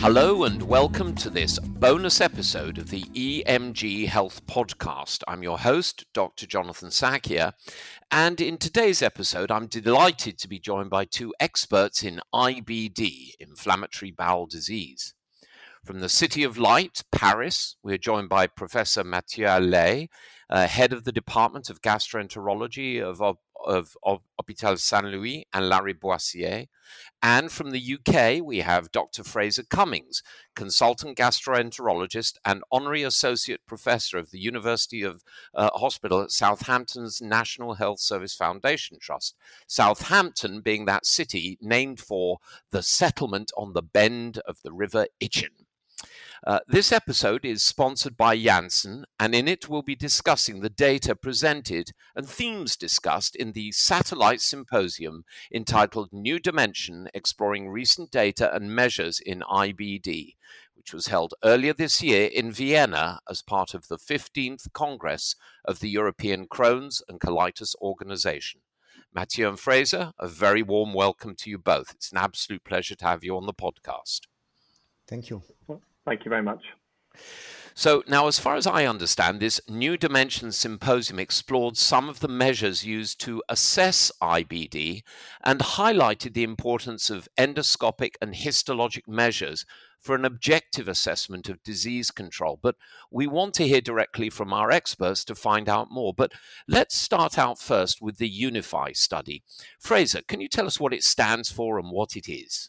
Hello and welcome to this bonus episode of the EMG Health Podcast. I'm your host, Dr. Jonathan Sakia, and in today's episode, I'm delighted to be joined by two experts in IBD, inflammatory bowel disease. From the City of Light, Paris, we're joined by Professor Mathieu Allais, head of the Department of Gastroenterology of Hôpital Saint-Louis and Lariboisière. And from the UK, we have Dr. Fraser Cummings, consultant gastroenterologist and honorary associate professor of the University of Hospital at Southampton's National Health Service Foundation Trust. Southampton being that city named for the settlement on the bend of the River Itchen. This episode is sponsored by Janssen, and in it we'll be discussing the data presented and themes discussed in the Satellite Symposium entitled New Dimension, Exploring Recent Data and Measures in IBD, which was held earlier this year in Vienna as part of the 15th Congress of the European Crohn's and Colitis Organization. Mathieu and Fraser, a very warm welcome to you both. It's an absolute pleasure to have you on the podcast. Thank you. Thank you very much. So now, as far as I understand, this New Dimension Symposium explored some of the measures used to assess IBD and highlighted the importance of endoscopic and histologic measures for an objective assessment of disease control. But we want to hear directly from our experts to find out more. But let's start out first with the UNIFY study. Fraser, can you tell us what it stands for and what it is?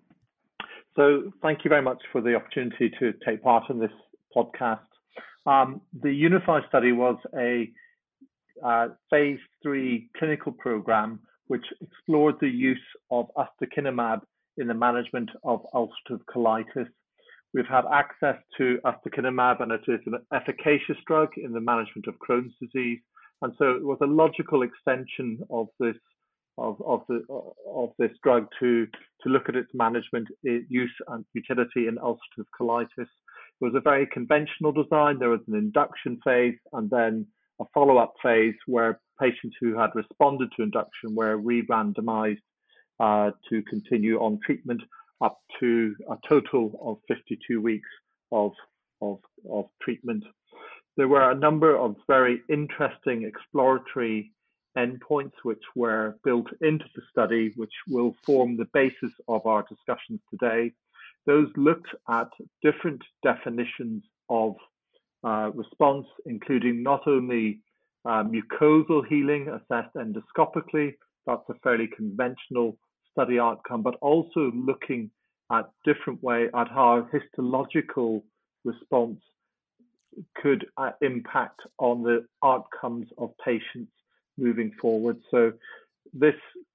So thank you very much for the opportunity to take part in this podcast. The UNIFY study was a phase 3 clinical program which explored the use of ustekinumab in the management of ulcerative colitis. We've had access to ustekinumab, and it is an efficacious drug in the management of Crohn's disease. And so it was a logical extension of this drug to look at its management, use and utility in ulcerative colitis. It was a very conventional design. There was an induction phase and then a follow-up phase where patients who had responded to induction were re-randomized to continue on treatment up to a total of 52 weeks of treatment. There were a number of very interesting exploratory endpoints which were built into the study, which will form the basis of our discussions today. Those looked at different definitions of response, including not only mucosal healing assessed endoscopically, that's a fairly conventional study outcome, but also looking at different way at how histological response could impact on the outcomes of patients moving forward. So this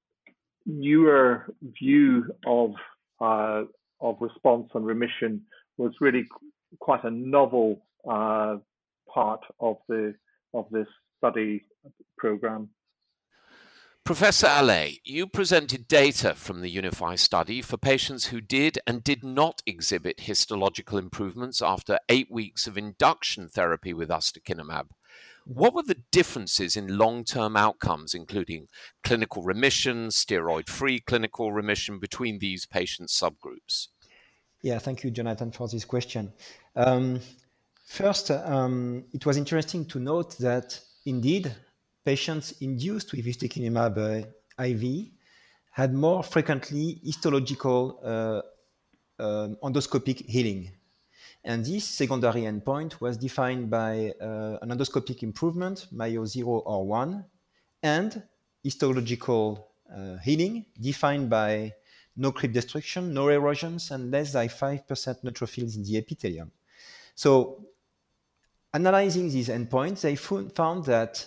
newer view of response and remission was really quite a novel part of this study program. Professor Allais, you presented data from the UNIFY study for patients who did and did not exhibit histological improvements after 8 weeks of induction therapy with ustekinumab. What were the differences in long-term outcomes, including clinical remission, steroid-free clinical remission, between these patient subgroups? Yeah, thank you, Jonathan, for this question. First, it was interesting to note that indeed patients induced with ustekinumab IV had more frequently histological endoscopic healing. And this secondary endpoint was defined by an endoscopic improvement, Mayo 0 or 1, and histological healing defined by no crypt destruction, no erosions, and less than 5% neutrophils in the epithelium. So analyzing these endpoints, they found that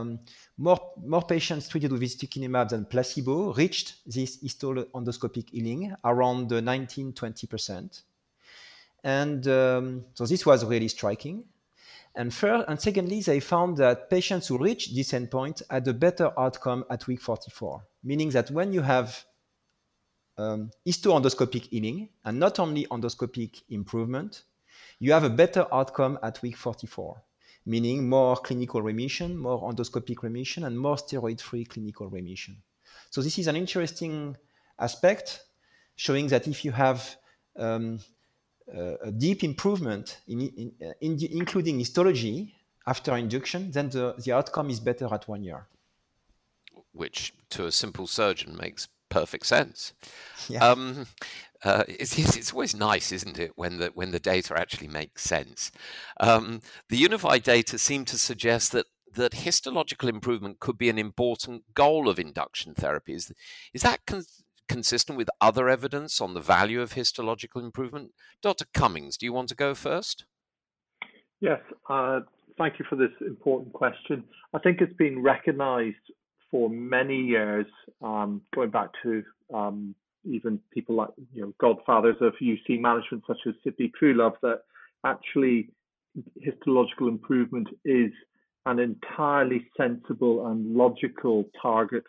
more patients treated with ustekinumab than placebo reached this histoloendoscopic healing around 19-20%. And so this was really striking. And secondly, they found that patients who reached this endpoint had a better outcome at week 44, meaning that when you have histoendoscopic healing and not only endoscopic improvement, you have a better outcome at week 44, meaning more clinical remission, more endoscopic remission, and more steroid-free clinical remission. So this is an interesting aspect, showing that if you have a deep improvement including histology after induction, then the outcome is better at 1 year. Which to a simple surgeon makes perfect sense. Yeah. It's always nice, isn't it, when the data actually makes sense. The Unify data seem to suggest that histological improvement could be an important goal of induction therapy. Is that consistent with other evidence on the value of histological improvement? Dr. Cummings, do you want to go first? Yes, thank you for this important question. I think it's been recognized for many years, going back to even people like godfathers of UC management such as Sidney Truelove, that actually histological improvement is an entirely sensible and logical target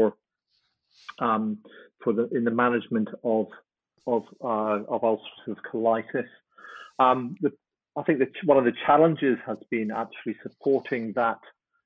in the management of ulcerative colitis. I think that one of the challenges has been actually supporting that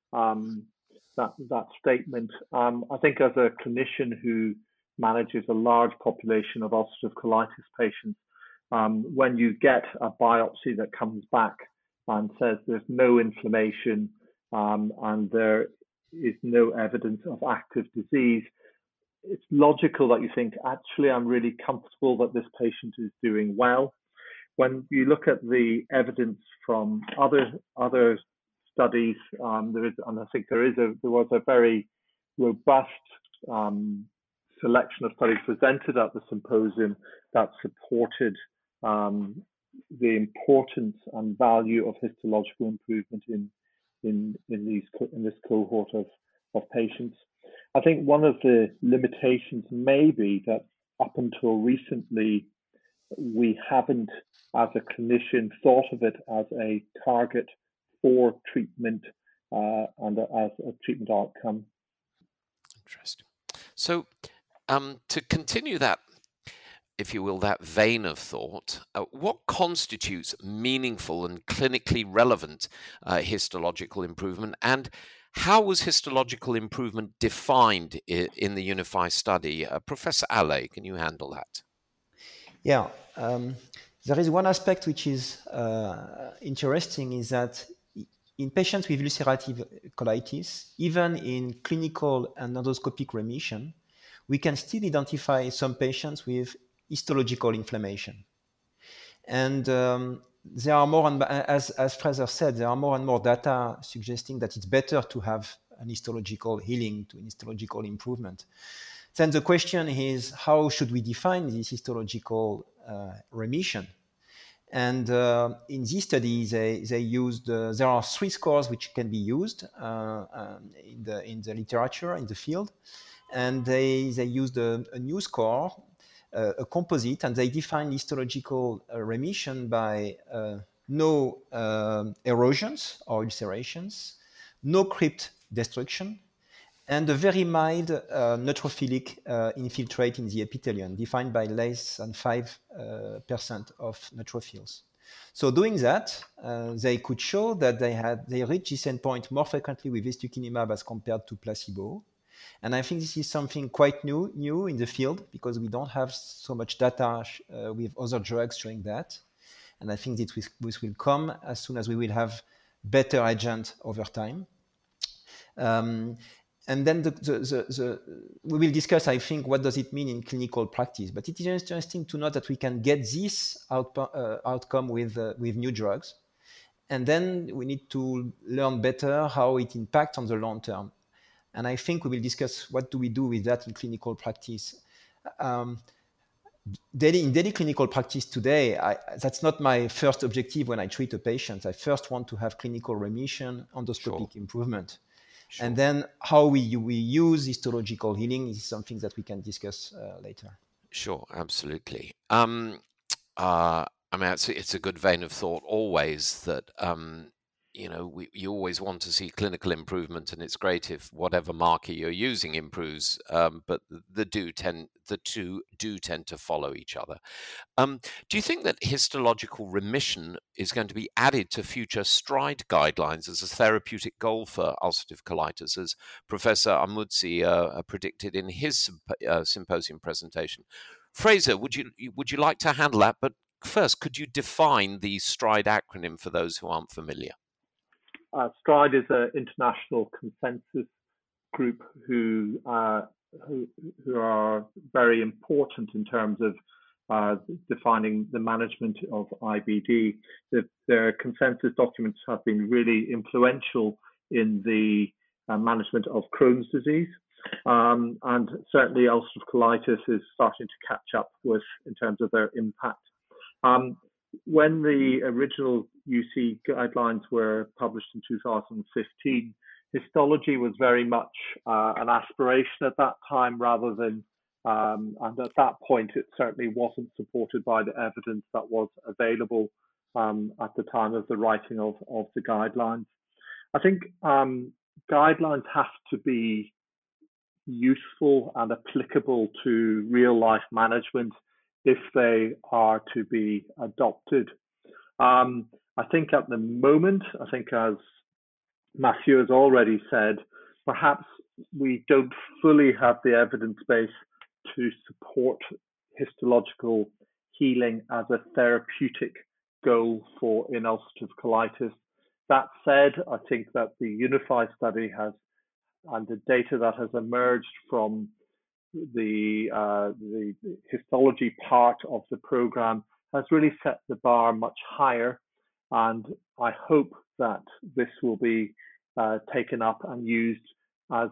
statement. I think as a clinician who manages a large population of ulcerative colitis patients, when you get a biopsy that comes back and says there's no inflammation and there is no evidence of active disease, it's logical that you think, actually, I'm really comfortable that this patient is doing well. When you look at the evidence from other studies, there was a very robust selection of studies presented at the symposium that supported the importance and value of histological improvement in this cohort of patients. I think one of the limitations may be that up until recently, we haven't, as a clinician, thought of it as a target for treatment and as a treatment outcome. Interesting. So to continue that, if you will, that vein of thought, what constitutes meaningful and clinically relevant histological improvement, and how was histological improvement defined in the Unify study? Professor Allais, can you handle that? Yeah, there is one aspect which is interesting, is that in patients with ulcerative colitis, even in clinical and endoscopic remission, we can still identify some patients with histological inflammation. And there are more, and as Fraser said, there are more and more data suggesting that it's better to have an histological healing, to an histological improvement. Then the question is, how should we define this histological remission? And in this study, they used, there are 3 scores which can be used in the literature, in the field. And they used a new score, a composite, and they defined histological remission by no erosions or ulcerations, no crypt destruction, and a very mild neutrophilic infiltrate in the epithelium, defined by less than 5% of neutrophils. So doing that, they could show that they reached this endpoint more frequently with ustekinumab as compared to placebo. And I think this is something quite new in the field, because we don't have so much data with other drugs showing that. And I think this will come as soon as we will have better agent over time. And then we will discuss, I think, what does it mean in clinical practice. But it is interesting to note that we can get this outcome with new drugs. And then we need to learn better how it impacts on the long term. And I think we will discuss what do we do with that in clinical practice. In daily clinical practice today, that's not my first objective when I treat a patient. I first want to have clinical remission, endoscopic improvement. Sure. And then how we use histological healing is something that we can discuss later. Sure, absolutely. I mean, it's a good vein of thought always that you always want to see clinical improvement, and it's great if whatever marker you're using improves, but the two do tend to follow each other. Do you think that histological remission is going to be added to future STRIDE guidelines as a therapeutic goal for ulcerative colitis, as Professor Amudzi predicted in his symposium presentation? Fraser, would you like to handle that? But first, could you define the STRIDE acronym for those who aren't familiar? STRIDE is an international consensus group who are very important in terms of defining the management of IBD. Their consensus documents have been really influential in the management of Crohn's disease. And certainly ulcerative colitis is starting to catch up with in terms of their impact. When the original UC guidelines were published in 2015, histology was very much an aspiration at that time rather than, and at that point it certainly wasn't supported by the evidence that was available at the time of the writing of the guidelines. I think guidelines have to be useful and applicable to real life management if they are to be adopted. I think at the moment, I think as Mathieu has already said, perhaps we don't fully have the evidence base to support histological healing as a therapeutic goal for in ulcerative colitis. That said, I think that the UNIFY study has, and the data that has emerged from the histology part of the program has really set the bar much higher, and I hope that this will be taken up and used as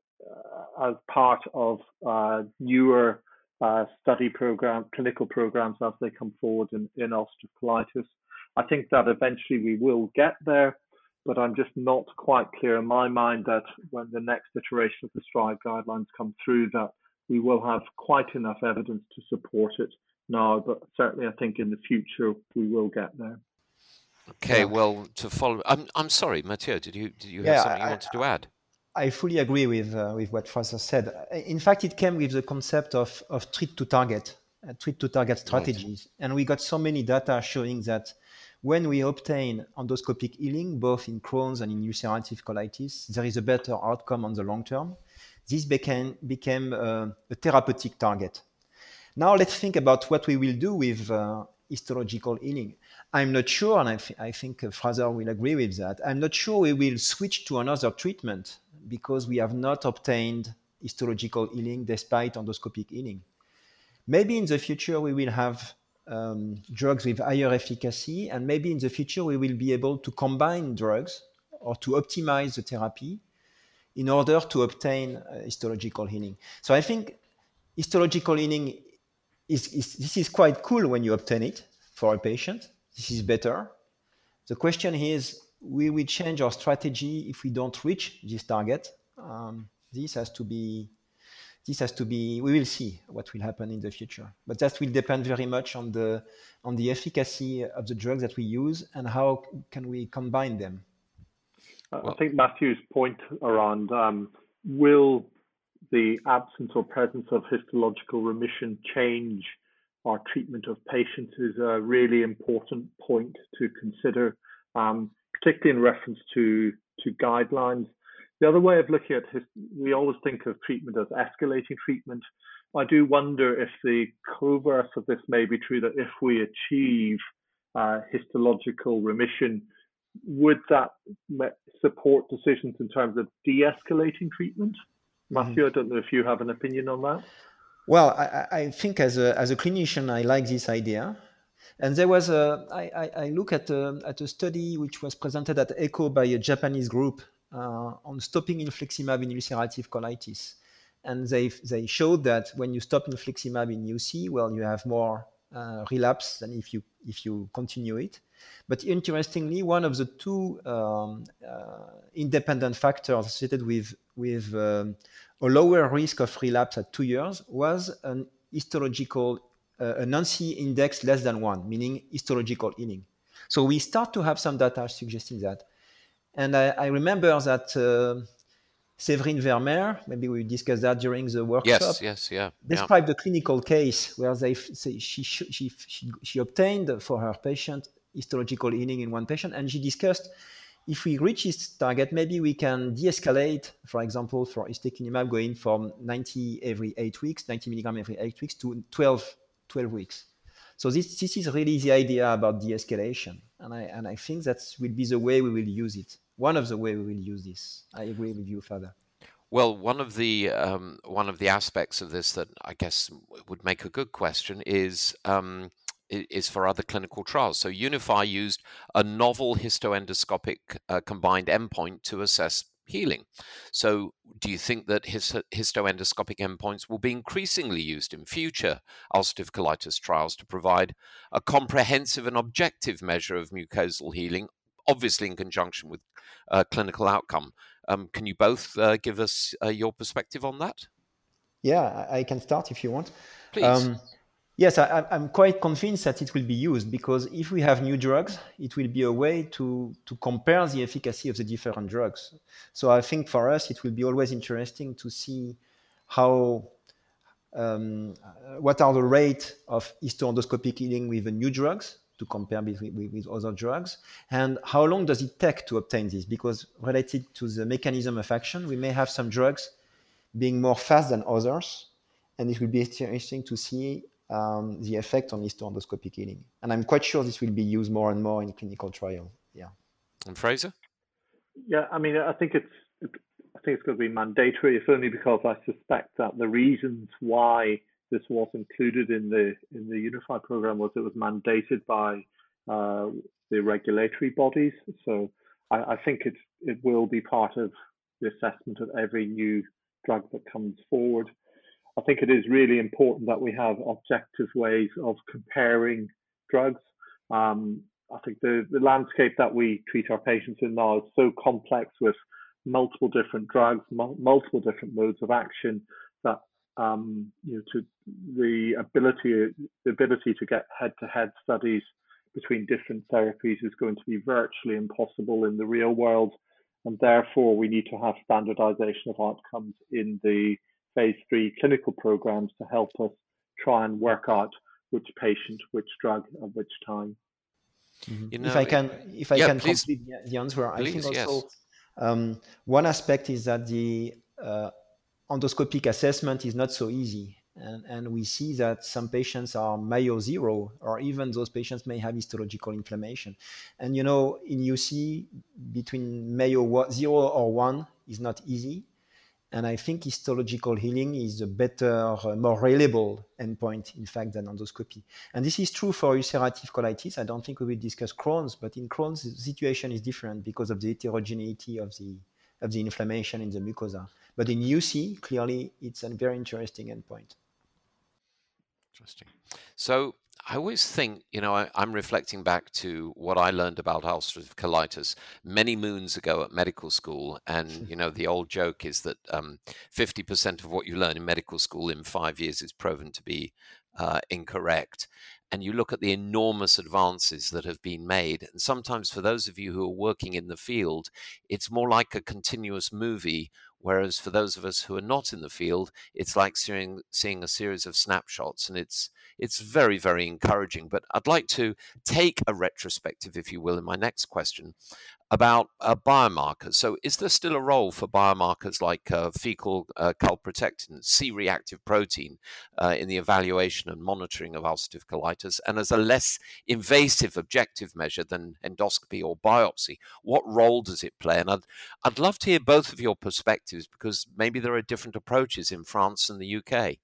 part of newer study program, clinical programs as they come forward in ulcerative colitis. I think that eventually we will get there, but I'm just not quite clear in my mind that when the next iteration of the STRIDE guidelines come through, that we will have quite enough evidence to support it now, but certainly I think in the future we will get there. Okay, well, to follow, I'm sorry, Mathieu, did you have something you wanted to add? I fully agree with what Fraser said. In fact, it came with the concept of treat to target strategies. Right. And we got so many data showing that when we obtain endoscopic healing, both in Crohn's and in ulcerative colitis, there is a better outcome on the long term. This became a therapeutic target. Now let's think about what we will do with histological healing. I'm not sure, and I think Fraser will agree with that, I'm not sure we will switch to another treatment because we have not obtained histological healing despite endoscopic healing. Maybe in the future we will have drugs with higher efficacy, and maybe in the future we will be able to combine drugs or to optimize the therapy in order to obtain histological healing. So I think histological healing this is quite cool when you obtain it for a patient. This is better. The question is, will we change our strategy if we don't reach this target? This has to be, we will see what will happen in the future. But that will depend very much on the efficacy of the drugs that we use and how can we combine them. I think Mathieu's point around will the absence or presence of histological remission change our treatment of patients is a really important point to consider, particularly in reference to guidelines. The other way of looking at we always think of treatment as escalating treatment. I do wonder if the converse of this may be true, that if we achieve histological remission, would that support decisions in terms of de-escalating treatment? Mathieu, I don't know if you have an opinion on that. Well, I think as a clinician, I like this idea. And there was I look at a study which was presented at ECHO by a Japanese group on stopping infliximab in ulcerative colitis. And they showed that when you stop infliximab in UC, well, you have more relapse than if you continue it. But interestingly, one of the two independent factors associated with a lower risk of relapse at 2 years was an histological, a Nancy index less than 1, meaning histological healing. So we start to have some data suggesting that. And I remember that Séverine Vermeer, maybe we discussed that during the workshop. Yes, described a clinical case where they say she obtained for her patient histological healing in one patient, and she discussed if we reach this target, maybe we can de-escalate, for example, for ustekinumab going from 90 every 8 weeks, 90 milligram every 8 weeks to 12 weeks. So this is really the idea about de-escalation, and I think that will be the way we will use it. One of the way we will use this. I agree with you, Father. Well, one of the aspects of this that I guess would make a good question is for other clinical trials. So Unify used a novel histoendoscopic combined endpoint to assess healing. So do you think that histoendoscopic endpoints will be increasingly used in future ulcerative colitis trials to provide a comprehensive and objective measure of mucosal healing, obviously in conjunction with clinical outcome? Can you both give us your perspective on that? Yeah, I can start if you want. Please. Yes, I'm quite convinced that it will be used, because if we have new drugs, it will be a way to compare the efficacy of the different drugs. So I think for us, it will be always interesting to see how what are the rate of histoendoscopic healing with the new drugs to compare with other drugs, and how long does it take to obtain this? Because related to the mechanism of action, we may have some drugs being more fast than others, and it will be interesting to see the effect on histoendoscopic healing. And I'm quite sure this will be used more and more in clinical trials. Yeah. And Fraser? Yeah, I mean, I think it's going to be mandatory, if only because I suspect that the reasons why this was included in the Unify program was it was mandated by the regulatory bodies. So I think it will be part of the assessment of every new drug that comes forward. I think it is really important that we have objective ways of comparing drugs. I think the landscape that we treat our patients in now is so complex, with multiple different drugs, multiple different modes of action, that the ability to get head-to-head studies between different therapies is going to be virtually impossible in the real world, and therefore we need to have standardization of outcomes in the phase 3 clinical programs to help us try and work out which patient, which drug, at which time. Mm-hmm. You know, if I can complete the answer, I think also one aspect is that the endoscopic assessment is not so easy, and we see that some patients are Mayo 0, or even those patients may have histological inflammation. And in UC, between Mayo 0 or 1 is not easy. And I think histological healing is a better, more reliable endpoint, in fact, than endoscopy. And this is true for ulcerative colitis. I don't think we will discuss Crohn's, but in Crohn's, the situation is different because of the heterogeneity of the inflammation in the mucosa. But in UC, clearly, it's a very interesting endpoint. Interesting. So I always think, I'm reflecting back to what I learned about ulcerative colitis many moons ago at medical school. And, the old joke is that 50% of what you learn in medical school in 5 years is proven to be incorrect. And you look at the enormous advances that have been made. And sometimes for those of you who are working in the field, it's more like a continuous movie. Whereas for those of us who are not in the field, it's like seeing a series of snapshots, and it's very, very encouraging. But I'd like to take a retrospective, if you will, in my next question about biomarkers. So is there still a role for biomarkers like fecal calprotectin, C-reactive protein, in the evaluation and monitoring of ulcerative colitis? And as a less invasive objective measure than endoscopy or biopsy, what role does it play? And I'd love to hear both of your perspectives, because maybe there are different approaches in France and the UK.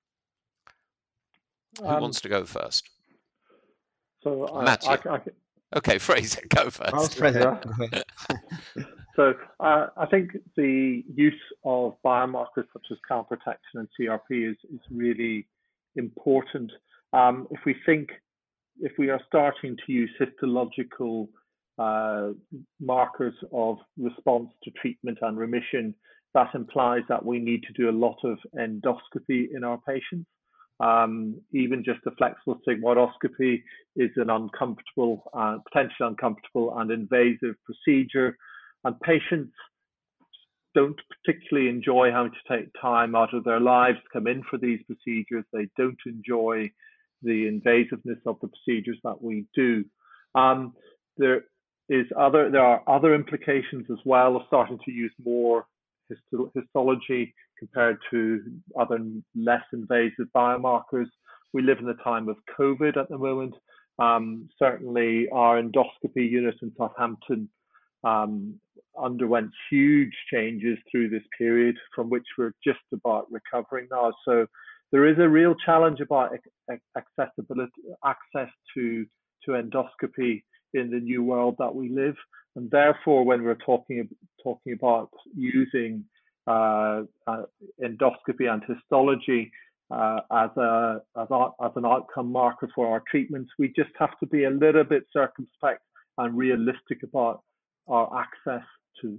Who wants to go first? So Matthew. Okay, Fraser, go first. Fraser. So I think the use of biomarkers such as calprotectin and CRP is really important. If we are starting to use histological markers of response to treatment and remission, that implies that we need to do a lot of endoscopy in our patients. Even just a flexible sigmoidoscopy is an uncomfortable, potentially uncomfortable and invasive procedure, and patients don't particularly enjoy having to take time out of their lives to come in for these procedures. They don't enjoy the invasiveness of the procedures that we do. There are other implications as well of starting to use more histology compared to other less invasive biomarkers. we live in the time of COVID at the moment. Certainly our endoscopy unit in Southampton underwent huge changes through this period from which we're just about recovering now. So there is a real challenge about accessibility, access to endoscopy in the new world that we live. And therefore, when we're talking about using endoscopy and histology as an outcome marker for our treatments, we just have to be a little bit circumspect and realistic about our access to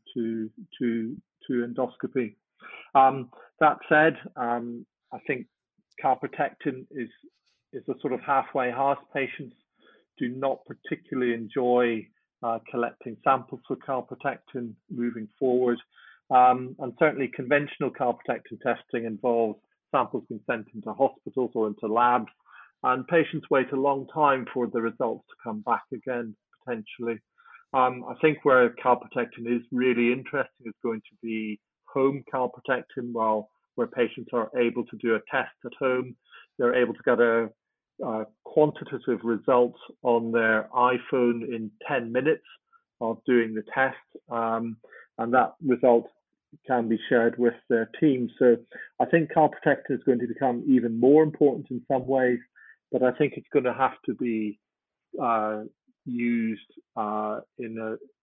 endoscopy. That said, I think calprotectin is a sort of halfway house. Patients do not particularly enjoy collecting samples for calprotectin moving forward. And certainly conventional calprotectin testing involves samples being sent into hospitals or into labs, and patients wait a long time for the results to come back again, potentially. I think where calprotectin is really interesting is going to be home calprotectin, where patients are able to do a test at home. They're able to get a quantitative results on their iPhone in 10 minutes of doing the test, and that result can be shared with their team. So I think calprotectin is going to become even more important in some ways, but I think it's going to have to be used in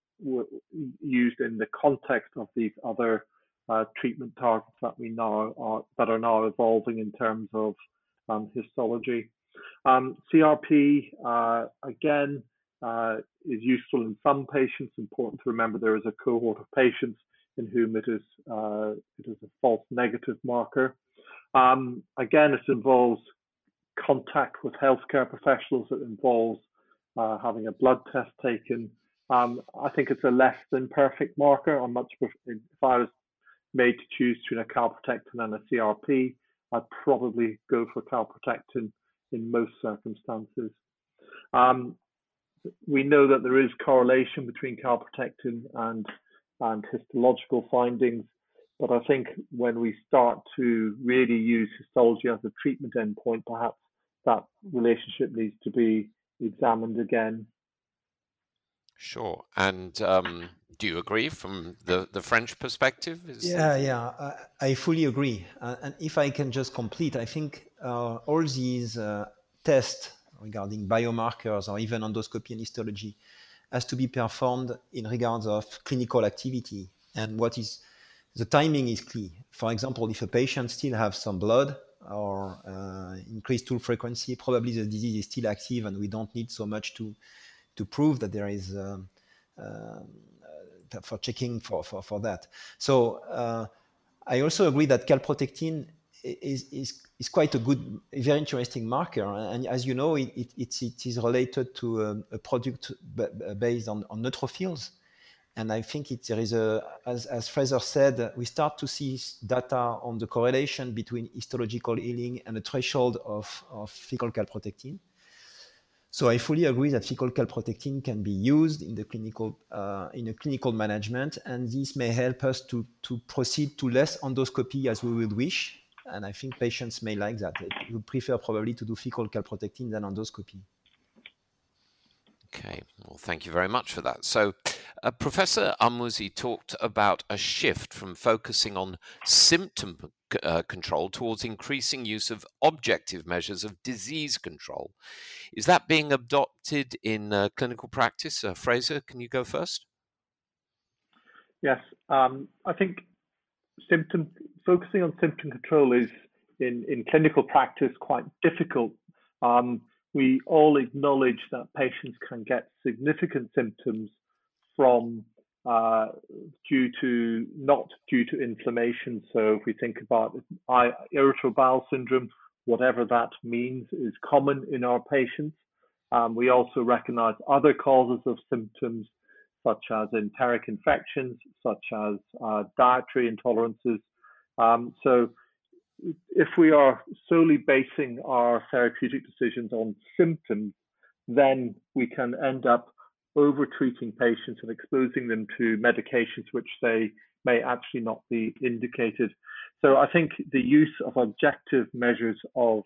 the context of these other treatment targets that are now evolving in terms of histology. CRP again is useful in some patients. Important to remember there is a cohort of patients in whom it is a false negative marker. Again, it involves contact with healthcare professionals. It involves having a blood test taken. I think it's a less than perfect marker. If I was made to choose between a calprotectin and a CRP, I'd probably go for calprotectin in most circumstances. We know that there is correlation between calprotectin and histological findings, but I think when we start to really use histology as a treatment endpoint, perhaps that relationship needs to be examined again. Sure. And do you agree from the French perspective? I fully agree. And if I can just complete, I think all these tests regarding biomarkers or even endoscopy and histology has to be performed in regards of clinical activity. And the timing is key. For example, if a patient still has some blood or increased stool frequency, probably the disease is still active and we don't need so much to prove that there is for checking for that. So I also agree that calprotectin is quite a very interesting marker, and as you know, it is related to a product based on neutrophils, and I think there is as Fraser said, we start to see data on the correlation between histological healing and the threshold of fecal calprotectin. So I fully agree that fecal calprotectin can be used in the clinical management, and this may help us to proceed to less endoscopy as we would wish. And I think patients may like that. They would prefer probably to do fecal calprotectin than endoscopy. Okay, well, thank you very much for that. So Professor Al-Musi talked about a shift from focusing on symptom control towards increasing use of objective measures of disease control. Is that being adopted in clinical practice? Fraser, can you go first? Yes, I think focusing on symptom control is in clinical practice quite difficult. We all acknowledge that patients can get significant symptoms from not due to inflammation. So if we think about irritable bowel syndrome, whatever that means is common in our patients. We also recognize other causes of symptoms, such as enteric infections, such as dietary intolerances. So if we are solely basing our therapeutic decisions on symptoms, then we can end up over-treating patients and exposing them to medications which they may actually not be indicated. So I think the use of objective measures of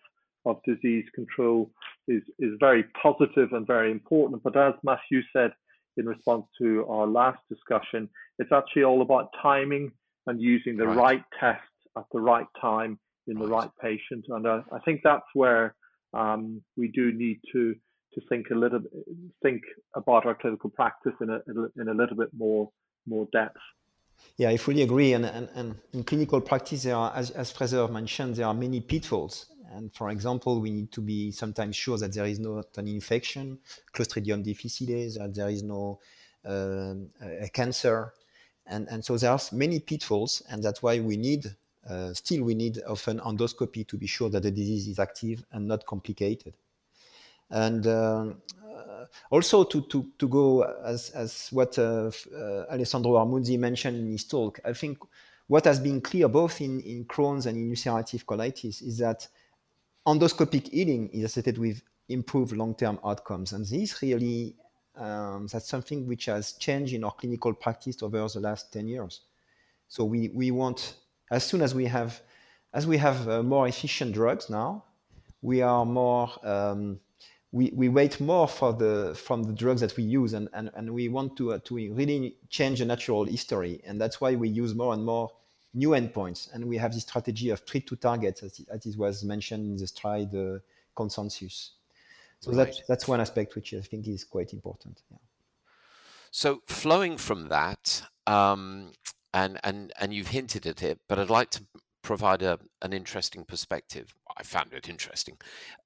of disease control is very positive and very important. But as Matthew said in response to our last discussion, it's actually all about timing and using the right test at the right time in the right patient. And I think that's where we do need to think about our clinical practice in a little bit more depth. Yeah, I fully agree. And in clinical practice, there are, as Fraser mentioned, there are many pitfalls. And for example, we need to be sometimes sure that there is not an infection, Clostridium difficile, that there is no a cancer. And so there are many pitfalls, and that's why we need often endoscopy to be sure that the disease is active and not complicated. And also to go as what Alessandro Armuzzi mentioned in his talk, I think what has been clear both in Crohn's and in ulcerative colitis is that endoscopic healing is associated with improved long-term outcomes. And this really, that's something which has changed in our clinical practice over the last 10 years. So we want, as soon as we have more efficient drugs now, we are more, we wait more from the drugs that we use, and we want to really change the natural history. And that's why we use more and more new endpoints. And we have this strategy of treat to target, as it was mentioned in the STRIDE consensus. So that's one aspect which I think is quite important. Yeah. So flowing from that, and you've hinted at it, but I'd like to provide an interesting perspective. I found it interesting.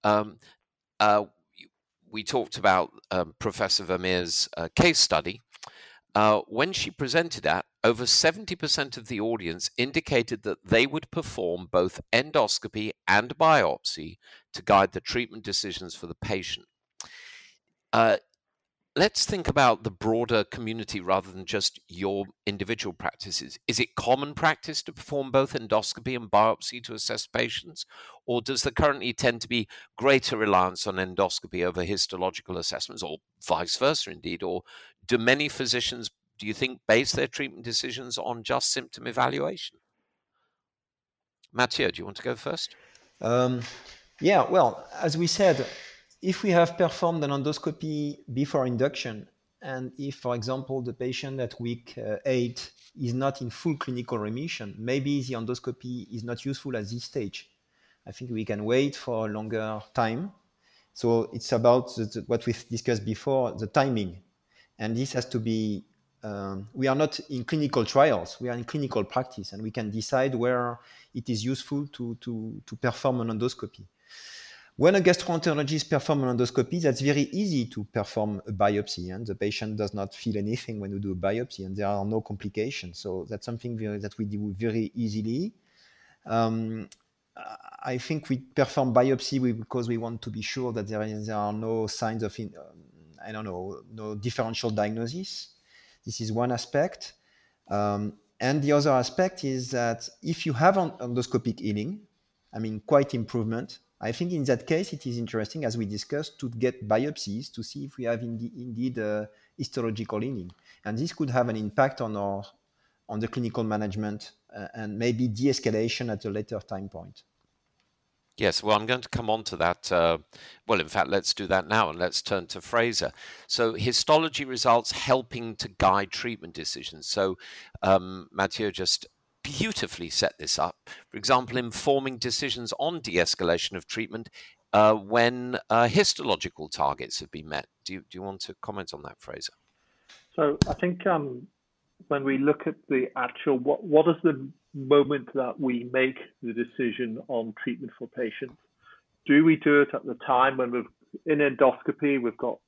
We talked about Professor Vermeer's case study. When she presented that, over 70% of the audience indicated that they would perform both endoscopy and biopsy to guide the treatment decisions for the patient. Let's think about the broader community rather than just your individual practices. Is it common practice to perform both endoscopy and biopsy to assess patients, or does there currently tend to be greater reliance on endoscopy over histological assessments, or vice versa indeed? Or do many physicians, do you think, base their treatment decisions on just symptom evaluation? Mathieu, do you want to go first? Yeah, well, as we said, if we have performed an endoscopy before induction, and if, for example, the patient at week 8 is not in full clinical remission, maybe the endoscopy is not useful at this stage. I think we can wait for a longer time. So it's about what we've discussed before, the timing. And this has to be, we are not in clinical trials, we are in clinical practice, and we can decide where it is useful to perform an endoscopy. When a gastroenterologist performs an endoscopy, that's very easy to perform a biopsy, and the patient does not feel anything when we do a biopsy, and there are no complications. So that's something that we do very easily. I think we perform biopsy because we want to be sure that there are no signs of, no differential diagnosis. This is one aspect. And the other aspect is that if you have endoscopic healing, quite improvement, I think in that case, it is interesting, as we discussed, to get biopsies to see if we have indeed histological healing. And this could have an impact on the clinical management and maybe de-escalation at a later time point. Yes, well, I'm going to come on to that. In fact, let's do that now, and let's turn to Fraser. So histology results helping to guide treatment decisions. So Mathieu just beautifully set this up. For example, informing decisions on de-escalation of treatment when histological targets have been met. Do you want to comment on that, Fraser? So I think when we look at the actual, what is the moment that we make the decision on treatment for patients? Do we do it at the time when we've in endoscopy, we've got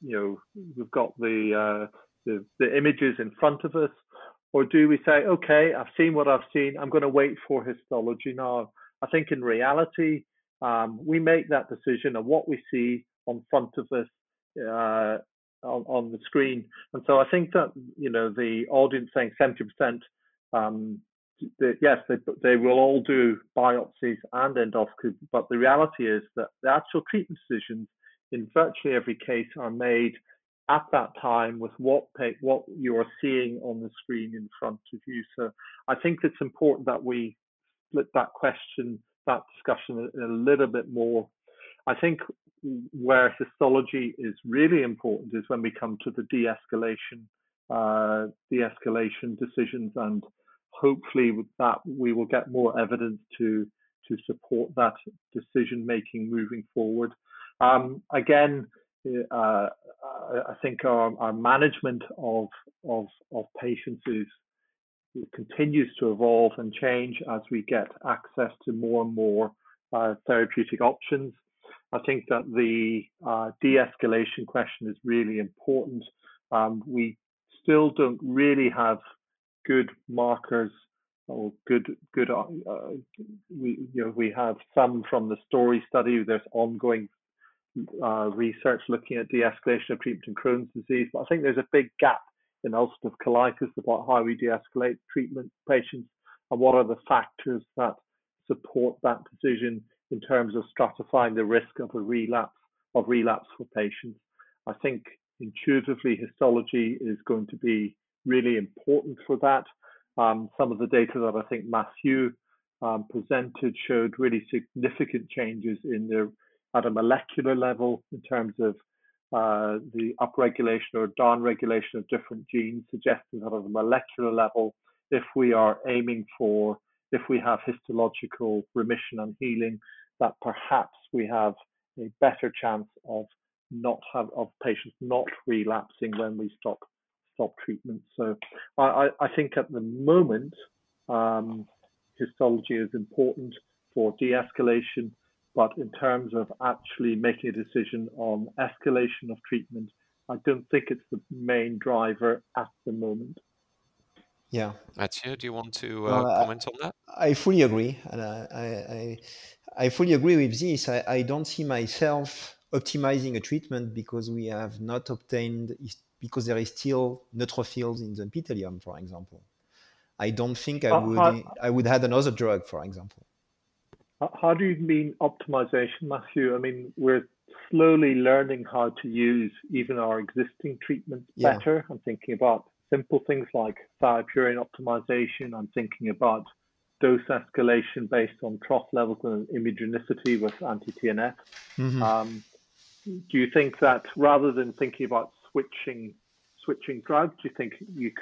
the images in front of us? Or do we say, okay, I've seen what I've seen, I'm going to wait for histology now? I think in reality, we make that decision on what we see in front of us on the screen. And so I think that, the audience saying 70%, yes, they will all do biopsies and endoscopy, but the reality is that the actual treatment decisions in virtually every case are made at that time with what you are seeing on the screen in front of you. So I think it's important that we split that discussion in a little bit more I think where histology is really important is when we come to the de-escalation decisions, and hopefully with that we will get more evidence to support that decision making moving forward. Again, I think our management of patients continues to evolve and change as we get access to more and more therapeutic options. I think that the de-escalation question is really important. We still don't really have good markers or we have some from the STORY study. There's ongoing research looking at de-escalation of treatment in Crohn's disease, but I think there's a big gap in ulcerative colitis about how we de-escalate treatment patients and what are the factors that support that decision in terms of stratifying the risk of a relapse for patients. I think intuitively histology is going to be really important for that. Some of the data that I think Matthew presented showed really significant changes at a molecular level in terms of the upregulation or downregulation of different genes, suggesting that at a molecular level, if we have histological remission and healing, that perhaps we have a better chance of patients not relapsing when we stop treatment. So I think at the moment, histology is important for de-escalation, but in terms of actually making a decision on escalation of treatment, I don't think it's the main driver at the moment. Yeah. Mathieu, do you want to comment on that? I fully agree. And I fully agree with this. I don't see myself optimizing a treatment because we have not obtained, because there is still neutrophils in the epithelium, for example. I don't think I would add another drug, for example. How do you mean optimization, Matthew? I mean, we're slowly learning how to use even our existing treatments better. I'm thinking about simple things like thiopurine optimization. I'm thinking about dose escalation based on trough levels and immunogenicity with anti-TNF. Mm-hmm. Do you think that rather than thinking about switching drugs, do you think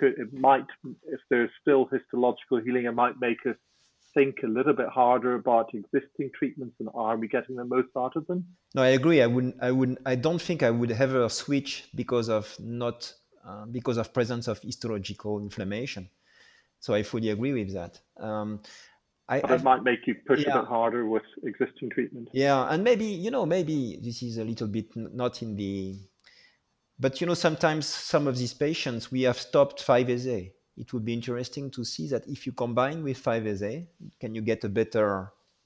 if there's still histological healing, it might make us think a little bit harder about existing treatments and are we getting the most out of them? No, I agree. I don't think I would ever switch because of presence of histological inflammation. So I fully agree with that. But it might make you push a bit harder with existing treatment. Yeah, and maybe this is a little bit not in the, but sometimes some of these patients, we have stopped 5-ASA. It would be interesting to see that if you combine with 5-ASA, can you get a better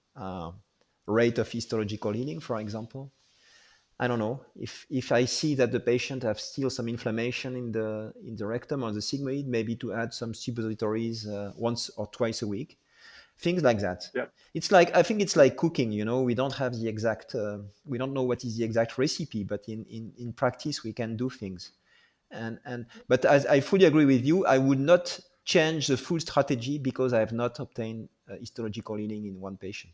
rate of histological healing, for example? I don't know. If I see that the patient has still some inflammation in the rectum or the sigmoid, maybe to add some suppositories once or twice a week, things like that. Yeah. I think it's like cooking. We don't have the exact, we don't know what is the exact recipe, but in practice we can do things. But as I fully agree with you, I would not change the full strategy because I have not obtained histological healing in one patient.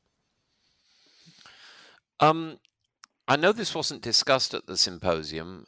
I know this wasn't discussed at the symposium,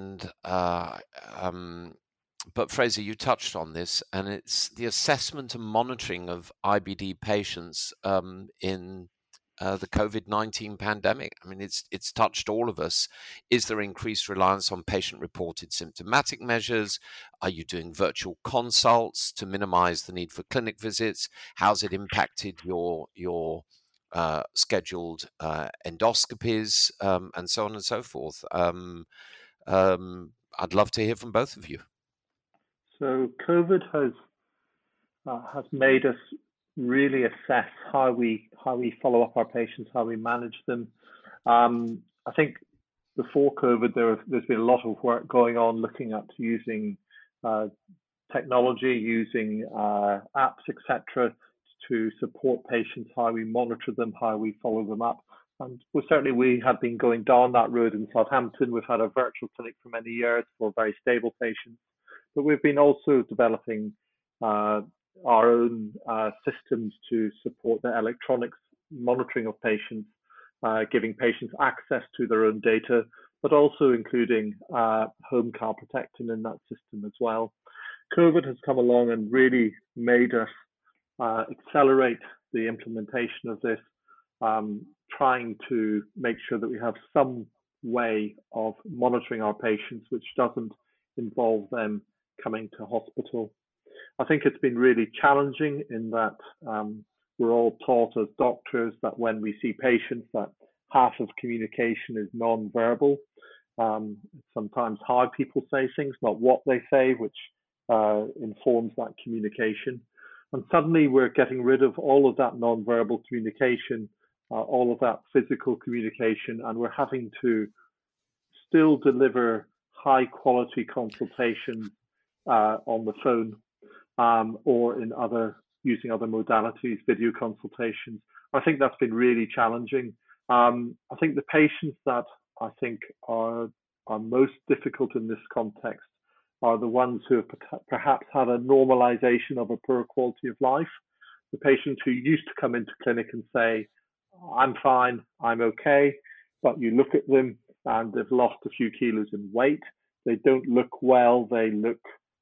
but Fraser, you touched on this, and it's the assessment and monitoring of IBD patients in the COVID-19 pandemic. I mean, it's touched all of us. Is there increased reliance on patient-reported symptomatic measures? Are you doing virtual consults to minimize the need for clinic visits? How's it impacted your scheduled endoscopies and so on and so forth? I'd love to hear from both of you. So COVID has made us really assess how we follow up our patients, how we manage them. I think before COVID, there's been a lot of work going on looking at using technology, using apps, etc., to support patients, how we monitor them, how we follow them up. And certainly we have been going down that road in Southampton. We've had a virtual clinic for many years for very stable patients, but we've been also developing our own systems to support the electronics monitoring of patients giving patients access to their own data, but also including home car protecting in that system as well. COVID has come along and really made us accelerate the implementation of this, trying to make sure that we have some way of monitoring our patients which doesn't involve them coming to hospital. I think it's been really challenging in that we're all taught as doctors that when we see patients that half of communication is non-verbal. Sometimes how people say things, not what they say, which informs that communication. And suddenly we're getting rid of all of that non-verbal communication, all of that physical communication, and we're having to still deliver high quality consultations on the phone or in using other modalities, video consultations. I think that's been really challenging. I think the patients that I think are most difficult in this context are the ones who have perhaps had a normalization of a poor quality of life. The patients who used to come into clinic and say, I'm fine, I'm okay, but you look at them and they've lost a few kilos in weight. They don't look well. They look,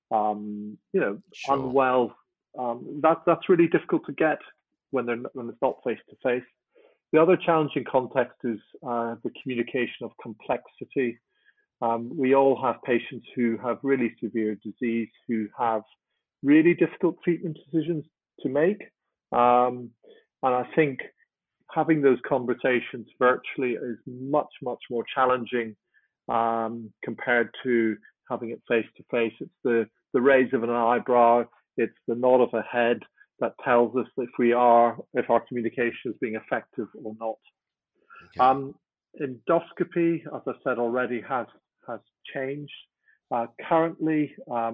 Sure. unwell. That's really difficult to get when it's not face to face. The other challenging context is the communication of complexity. We all have patients who have really severe disease, who have really difficult treatment decisions to make. And I think having those conversations virtually is much, much more challenging compared to having it face to face. It's the raise of an eyebrow, it's the nod of a head that tells us if our communication is being effective or not. Okay. Endoscopy, as I said already, has changed. Currently,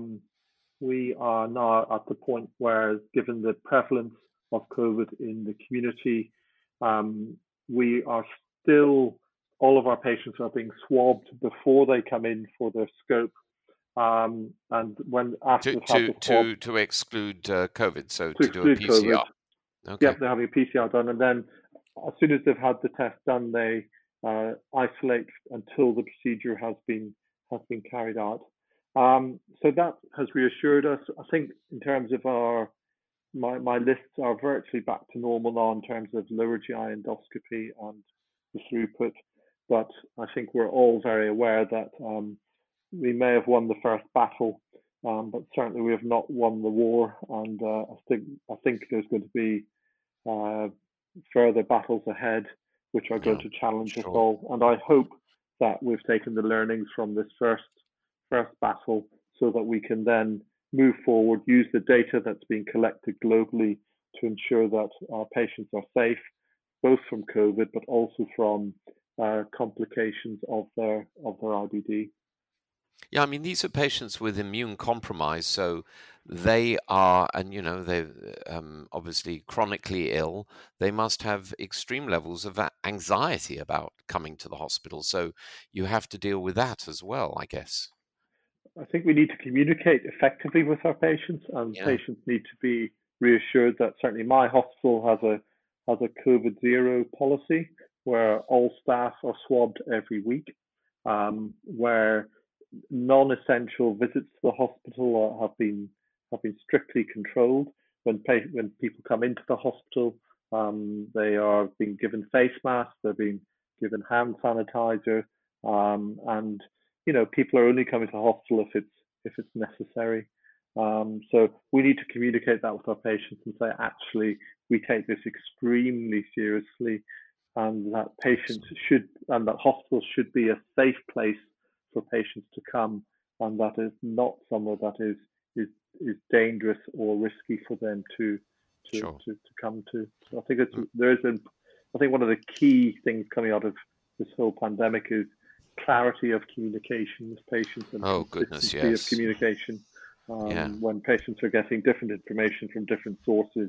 we are now at the point where, given the prevalence of COVID in the community, we are still, all of our patients are being swabbed before they come in for their scope. And when after to exclude COVID, so to do a PCR. COVID. Okay. Yep, they're having a PCR done, and then as soon as they've had the test done, they isolate until the procedure has been carried out. So that has reassured us. I think in terms of my lists are virtually back to normal now in terms of lower GI endoscopy and the throughput, but I think we're all very aware that we may have won the first battle, but certainly we have not won the war, and I think there's going to be further battles ahead which are going to challenge us all, and I hope that we've taken the learnings from this first battle so that we can then move forward, use the data that's being collected globally to ensure that our patients are safe, both from COVID but also from complications of their IBD. Yeah, I mean, these are patients with immune compromise, so they are, and they're obviously chronically ill. They must have extreme levels of anxiety about coming to the hospital. So you have to deal with that as well, I guess. I think we need to communicate effectively with our patients, and patients need to be reassured that certainly my hospital has a COVID zero policy where all staff are swabbed every week, where non-essential visits to the hospital have been strictly controlled. When people come into the hospital, they are being given face masks, they're being given hand sanitizer, and people are only coming to the hospital if it's necessary. So we need to communicate that with our patients and say, actually, we take this extremely seriously, and that hospitals should be a safe place for patients to come, and that is not somewhere that is dangerous or risky for them to come to. So I think I think one of the key things coming out of this whole pandemic is clarity of communication with patients and consistency of communication. When patients are getting different information from different sources,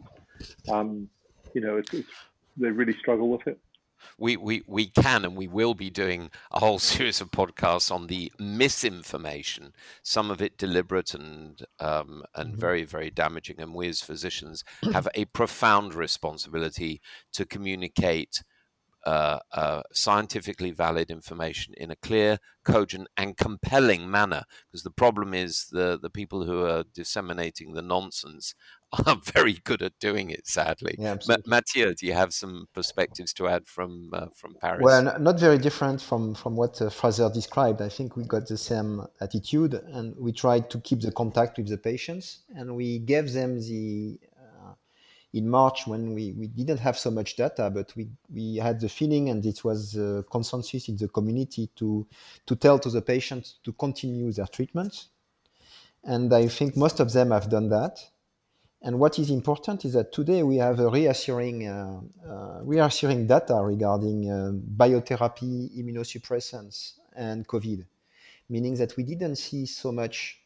they really struggle with it. We can and we will be doing a whole series of podcasts on the misinformation, some of it deliberate and very, very damaging. And we as physicians have a profound responsibility to communicate scientifically valid information in a clear, cogent, and compelling manner. Because the problem is the people who are disseminating the nonsense are very good at doing it, sadly. Yeah, absolutely. Mathieu, do you have some perspectives to add from Paris? Well, not very different from what Fraser described. I think we got the same attitude, and we tried to keep the contact with the patients, and we gave them the in March, when we didn't have so much data, but we had the feeling, and it was a consensus in the community to tell to the patients to continue their treatment. And I think most of them have done that. And what is important is that today we have a reassuring data regarding biotherapy, immunosuppressants, and COVID, meaning that we didn't see so much,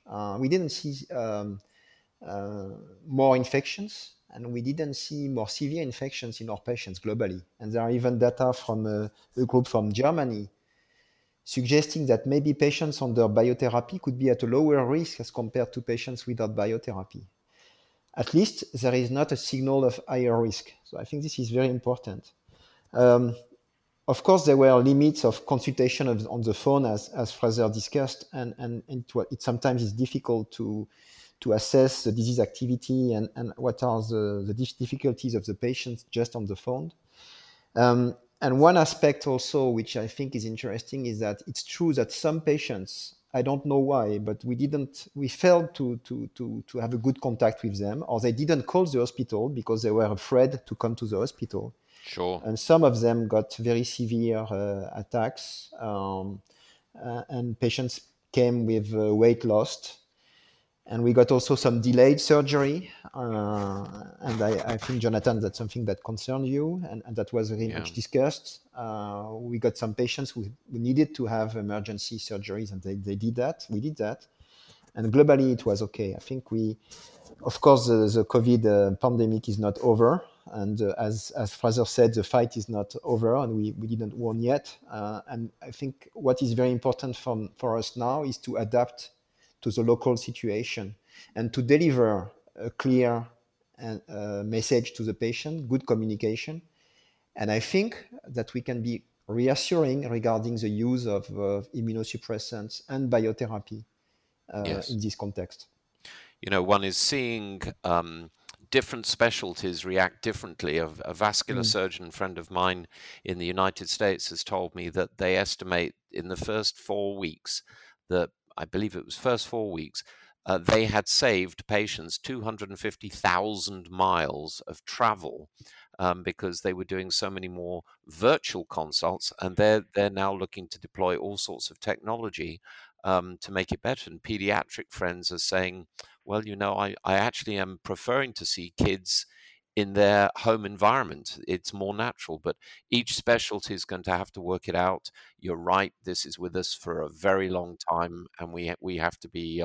more infections, and we didn't see more severe infections in our patients globally. And there are even data from a group from Germany suggesting that maybe patients under biotherapy could be at a lower risk as compared to patients without biotherapy. At least there is not a signal of higher risk. So I think this is very important. Of course, there were limits of consultation on the phone, as Fraser discussed, and it sometimes is difficult to assess the disease activity and what are the difficulties of the patients just on the phone. And one aspect also, which I think is interesting, is that it's true that some patients, I don't know why, but we failed to have a good contact with them, or they didn't call the hospital because they were afraid to come to the hospital. Sure. And some of them got very severe attacks, and patients came with weight loss. And we got also some delayed surgery. And I think, Jonathan, that's something that concerned you, and that was very much discussed. We got some patients who needed to have emergency surgeries, and they did that. We did that. And globally, it was okay. I think of course, the COVID pandemic is not over. And as Fraser said, the fight is not over, and we didn't win yet. And I think what is very important for us now is to adapt to the local situation and to deliver a clear message to the patient, good communication. And I think that we can be reassuring regarding the use of immunosuppressants and biotherapy in this context. One is seeing different specialties react differently. A vascular surgeon friend of mine in the United States has told me that they estimate in the first 4 weeks that, I believe it was first 4 weeks, they had saved patients 250,000 miles of travel because they were doing so many more virtual consults, and they're now looking to deploy all sorts of technology to make it better. And pediatric friends are saying, well, I actually am preferring to see kids in their home environment. It's more natural, but each specialty is going to have to work it out. You're right. This is with us for a very long time, and we have to be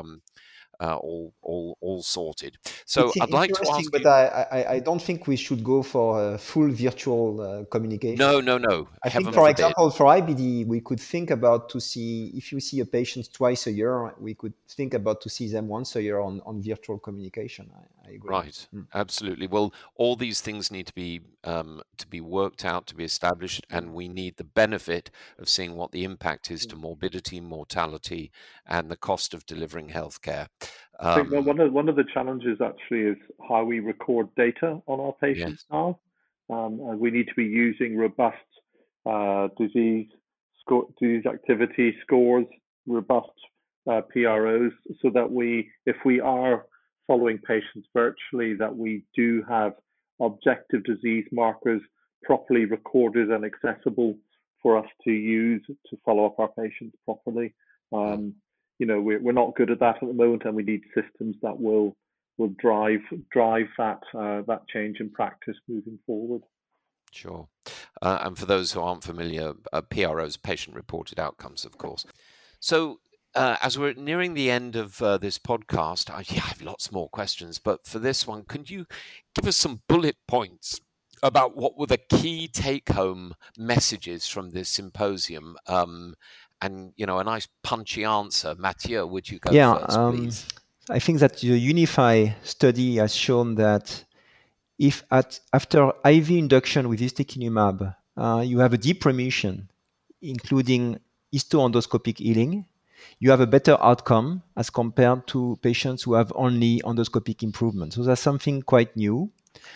all sorted. So I'd like to ask but you... I don't think we should go for full virtual communication. No. I think, for example, for IBD, we could think about to see, if you see a patient twice a year, we could think about to see them once a year on virtual communication. I agree. Right, absolutely. Well, all these things need to be worked out, to be established, and we need the benefit of seeing what the impact is to morbidity, mortality, and the cost of delivering healthcare. I think one of the challenges actually is how we record data on our patients now. And we need to be using robust disease activity scores, robust PROs, so that if we are following patients virtually, that we do have objective disease markers properly recorded and accessible for us to use to follow up our patients properly. We're not good at that at the moment, and we need systems that will drive that change in practice moving forward. Sure. And for those who aren't familiar, PROs, patient-reported outcomes, of course. So as we're nearing the end of this podcast, I have lots more questions, but for this one, can you give us some bullet points about what were the key take-home messages from this symposium? And, a nice punchy answer. Mathieu, would you go first, please? I think that the UNIFY study has shown that if after IV induction with ustekinumab, you have a deep remission, including histoendoscopic healing, you have a better outcome as compared to patients who have only endoscopic improvement. So that's something quite new.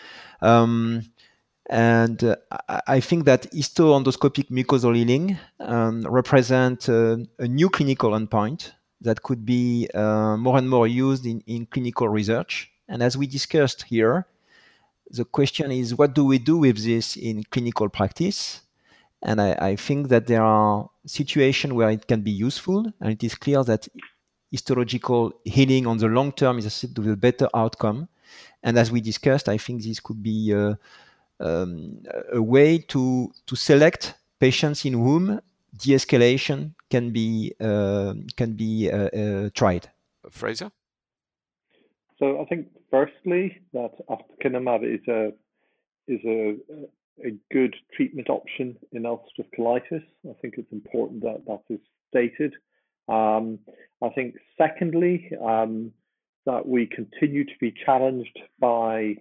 And I think that histoendoscopic mucosal healing represents a new clinical endpoint that could be more and more used in clinical research. And as we discussed here, the question is, what do we do with this in clinical practice? And I think that there are situations where it can be useful, and it is clear that histological healing on the long term is associated with a better outcome. And as we discussed, I think this could be a way to select patients in whom de-escalation can be tried. Fraser? So I think firstly that ustekinumab is a good treatment option in ulcerative colitis. I think it's important that that is stated. I think secondly that we continue to be challenged by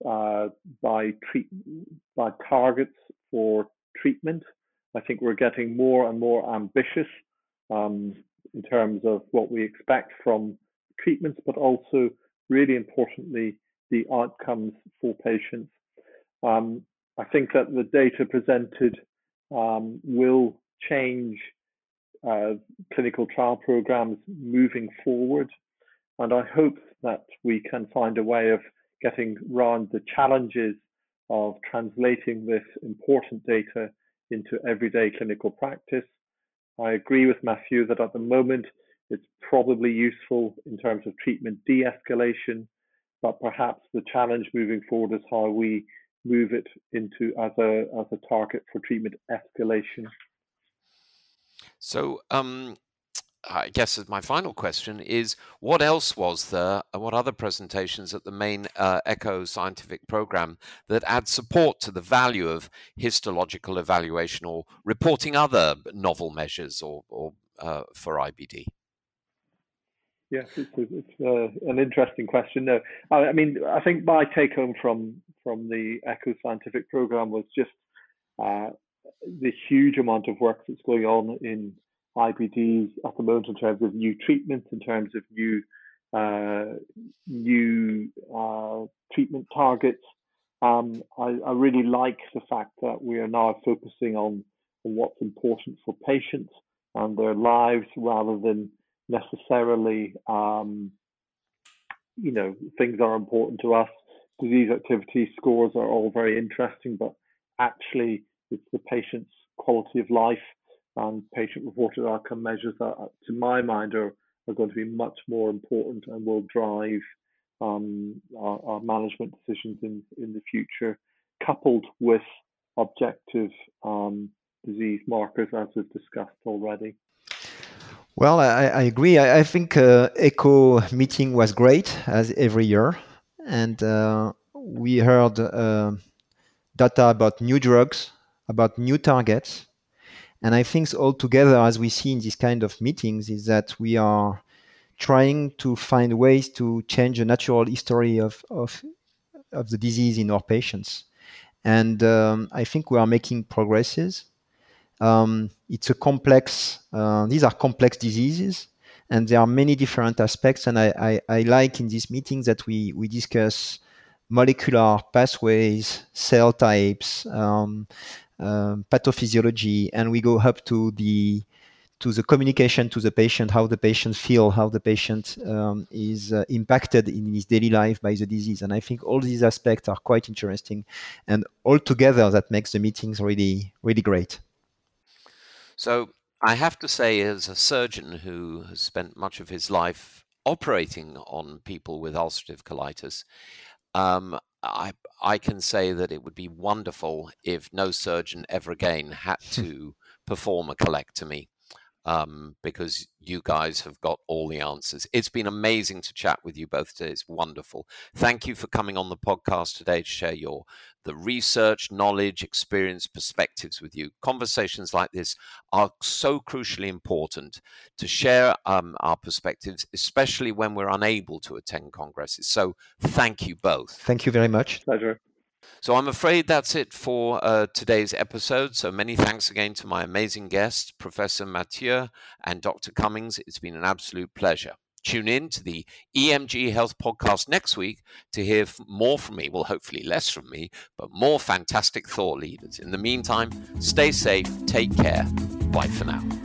targets for treatment. I think we're getting more and more ambitious in terms of what we expect from treatments, but also really importantly the outcomes for patients. I think that the data presented will change clinical trial programs moving forward, and I hope that we can find a way of getting around the challenges of translating this important data into everyday clinical practice. I agree with Matthew that at the moment it's probably useful in terms of treatment de-escalation, but perhaps the challenge moving forward is how we move it into as a target for treatment escalation. So I guess as my final question is, what else was there, what other presentations at the main ECHO scientific program that add support to the value of histological evaluation or reporting other novel measures or for IBD? Yes, it's an interesting question. No, I mean, I think my take home from the ECHO scientific program was just the huge amount of work that's going on in IBD at the moment in terms of new treatments, in terms of new treatment targets. I really like the fact that we are now focusing on what's important for patients and their lives rather than necessarily, things are important to us. Disease activity scores are all very interesting, but actually it's the patient's quality of life and patient-reported outcome measures that, to my mind, are going to be much more important and will drive our management decisions in the future, coupled with objective disease markers, as we've discussed already. Well, I agree. I think ECHO meeting was great, as every year. And we heard data about new drugs, about new targets. And I think altogether, as we see in this kind of meetings, is that we are trying to find ways to change the natural history of the disease in our patients. And I think we are making progresses. It's a complex, these are complex diseases, and there are many different aspects. And I like in these meetings that we discuss molecular pathways, cell types, pathophysiology, and we go up to the communication to the patient, how the patient feels, how the patient is impacted in his daily life by the disease. And I think all these aspects are quite interesting, and altogether that makes the meetings really, really great. So I have to say, as a surgeon who has spent much of his life operating on people with ulcerative colitis, I can say that it would be wonderful if no surgeon ever again had to perform a colectomy, because you guys have got all the answers. It's been amazing to chat with you both today. It's wonderful. Thank you for coming on the podcast today to share the research, knowledge, experience, perspectives with you. Conversations like this are so crucially important to share our perspectives, especially when we're unable to attend congresses. So thank you both. Thank you very much. Pleasure. So I'm afraid that's it for today's episode. So many thanks again to my amazing guests, Professor Mathieu and Dr. Cummings. It's been an absolute pleasure. Tune in to the EMG Health Podcast next week to hear more from me. Well, hopefully less from me, but more fantastic thought leaders. In the meantime, stay safe, take care. Bye for now.